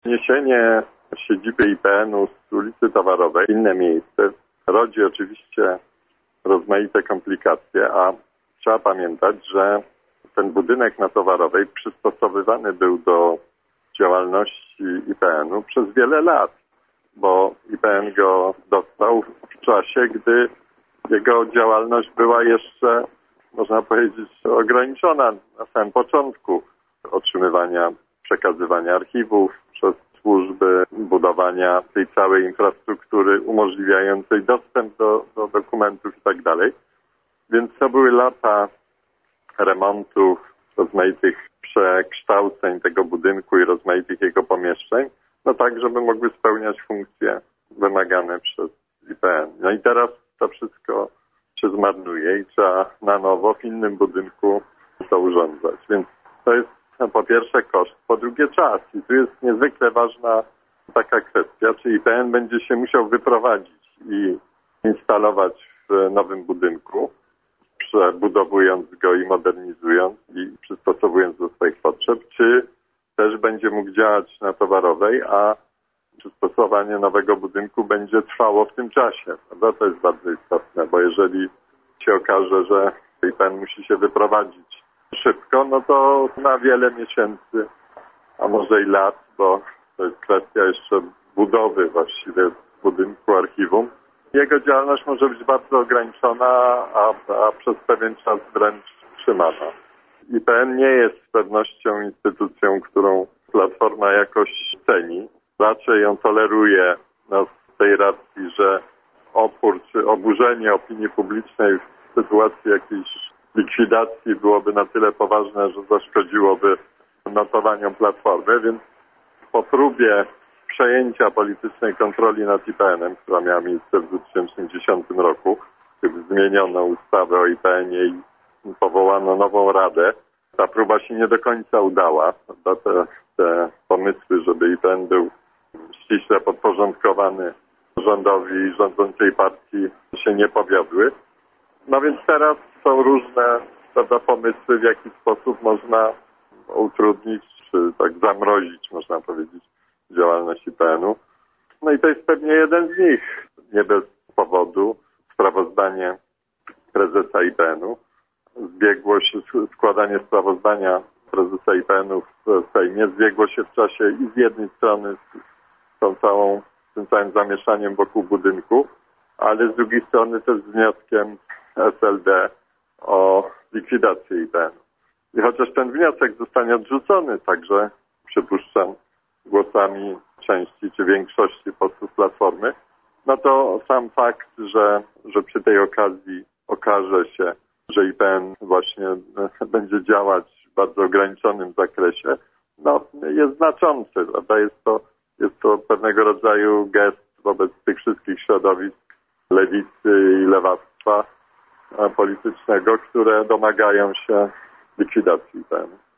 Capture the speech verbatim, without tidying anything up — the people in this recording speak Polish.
Przeniesienie siedziby I P N u z ulicy Towarowej w inne miejsce rodzi oczywiście rozmaite komplikacje, a trzeba pamiętać, że ten budynek na Towarowej przystosowywany był do działalności I P N u przez wiele lat, bo I P N go dostał w czasie, gdy jego działalność była jeszcze, można powiedzieć, ograniczona na samym początku otrzymywania, przekazywania archiwów przez służby, budowania tej całej infrastruktury umożliwiającej dostęp do, do dokumentów i tak dalej. Więc to były lata remontów, rozmaitych przekształceń tego budynku i rozmaitych jego pomieszczeń, no tak, żeby mogły spełniać funkcje wymagane przez I P N. No i teraz to wszystko się zmarnuje i trzeba na nowo w innym budynku to urządzać. Więc to jest po pierwsze koszt, po drugie czas. I tu jest niezwykle ważna taka kwestia, czy I P N będzie się musiał wyprowadzić i instalować w nowym budynku, przebudowując go i modernizując i przystosowując do swoich potrzeb, czy też będzie mógł działać na Towarowej, a przystosowanie nowego budynku będzie trwało w tym czasie. Prawda? To jest bardzo istotne, bo jeżeli się okaże, że I P N musi się wyprowadzić szybko, no to na wiele miesięcy, a może i lat, bo to jest kwestia jeszcze budowy właściwie budynku archiwum. Jego działalność może być bardzo ograniczona, a, a przez pewien czas wręcz wstrzymana. I P N nie jest z pewnością instytucją, którą Platforma jakoś ceni. Raczej ją toleruje, no, z tej racji, że opór czy oburzenie opinii publicznej w sytuacji jakiejś likwidacji byłoby na tyle poważne, że zaszkodziłoby notowaniom Platformy, więc po próbie przejęcia politycznej kontroli nad I P N em, która miała miejsce w dwa tysiące dziesiątym roku, kiedy zmieniono ustawę o I P N ie i powołano nową radę, ta próba się nie do końca udała. Te, te pomysły, żeby I P N był ściśle podporządkowany rządowi i rządzącej partii, się nie powiodły. No więc teraz są różne prawda, pomysły, w jaki sposób można utrudnić, czy tak zamrozić, można powiedzieć, działalność I P N u. No i to jest pewnie jeden z nich. Nie bez powodu sprawozdanie prezesa I P N u. Zbiegło się, składanie sprawozdania prezesa I P N u w Sejmie zbiegło się w czasie i z jednej strony z tą całą, tym całym zamieszaniem wokół budynku, ale z drugiej strony też z wnioskiem S L D o likwidację I P N u. I chociaż ten wniosek zostanie odrzucony, także przypuszczam głosami części czy większości posłów Platformy, no to sam fakt, że, że przy tej okazji okaże się, że I P N właśnie będzie działać w bardzo ograniczonym zakresie, no jest znaczący, prawda? Jest to, jest to pewnego rodzaju gest wobec tych wszystkich środowisk lewicy i lewactwa politycznego, które domagają się likwidacji I P N u.